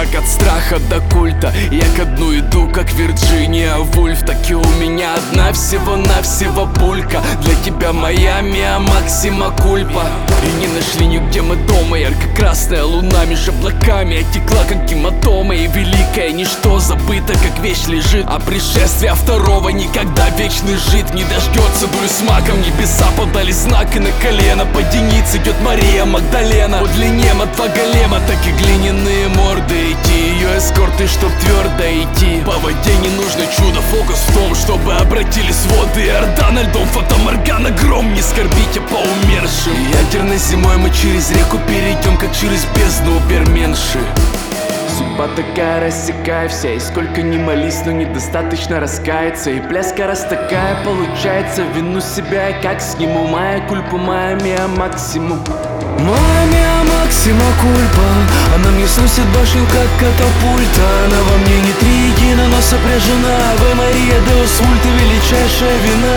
как от страха до культа. Я ко дну иду, как Вирджиния Вульф. Так и у меня одна всего-навсего пулька. Для тебя моя миа максима кульпа. И не нашли нигде мы дома. Ярко-красная луна меж облаками отекла, как гематома. И великое ничто забыто, как вещь лежит. А пришествия второго никогда вечный жид не дождется. Дурь с маком, небеса подали знак, и на колено под единиц идет Мария Магдалена. По длине два голема, так и глиняные морды идти. Ее эскорты, чтоб твердо идти. По воде не нужно чудо, фокус в том, чтобы обратились воды Иордана льдом, фатаморгана гром. Не скорбите по умершим. Ядерной зимой мы через реку перейдем, как через бездну уберменши. Судьба такая, рассекай вся. И сколько ни молись, но недостаточно раскаяться. И пляска раз такая получается. Вину себя я как сниму. Моя кульпа, моя миа максимум. Моя миа максима кульпа. Она мне сносит башню, как катапульта. Она во мне не триедина, но сопряжена. Аве Мария Деус Вульта, величайшая вина.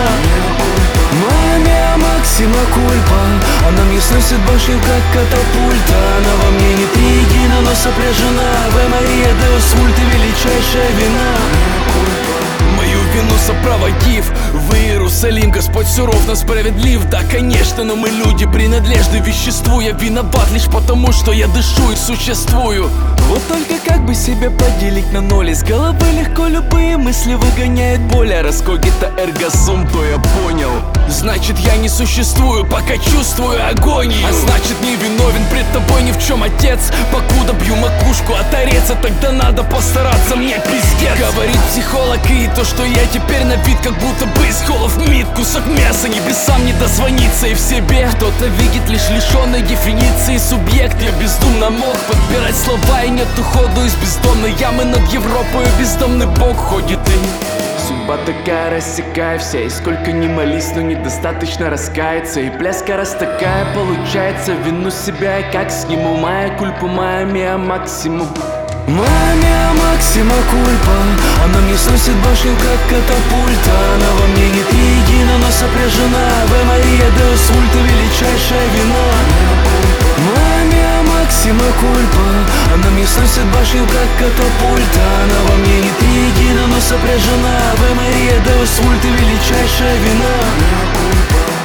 Моя миа максима кульпа. Она мне сносит башню, как катапульта. Она во мне не триедина, но сопряжена. Аве Мария Деус Вульта, величайшая вина. Мою вину сопроводив в Иерусалим, Господь суров, но справедлив. Да, конечно, но мы люди, принадлежны веществу. Я виноват лишь потому, что я дышу и существую. Вот только как бы себя поделить на ноль. Из головы легко любые мысли выгоняет боль. А раз когита эрго сум, то я понял. Значит, я не существую, пока чувствую агонию. А значит, не виновен пред тобой ни в чем, отец. Покуда бью макушку от ореца, тогда надо постараться, мне пиздец. Говорит психолог, и то, что я теперь на вид, как будто бы из холов мид. Кусок мяса, небесам не дозвониться. И в себе кто-то видит лишь лишенной дефиниции субъект. Я бездумно мог подбирать слова, и нету ходу из бездомной ямы над Европой. Бездомный бог ходит и... Судьба такая, рассекай вся. И сколько ни молись, но недостаточно раскаяться. И пляска раз такая получается. Вину себя я как сниму. Моя кульпа, моя миа максимум. Моя миа максима кульпа. Она мне сносит башню, как катапульта. Она во мне не триедина, но сопряжена. Аве Мария Деус Вульта, величайшая вина. Моя миа максима кульпа. Она мне сносит башню, как катапульта. Она во мне не триедина, но сопряжена. Аве Мария Деус Вульта, величайшая вина.